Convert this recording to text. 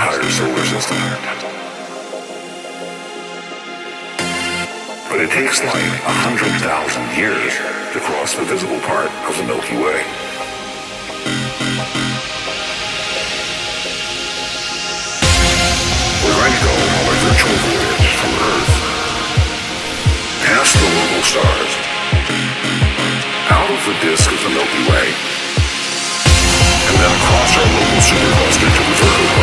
entire solar system. But it takes like 100,000 years to cross the visible part of the Milky Way. We're going to go on a virtual voyage from Earth, past the local stars, out of the disk of the Milky Way, and then across our local supercluster to the vertical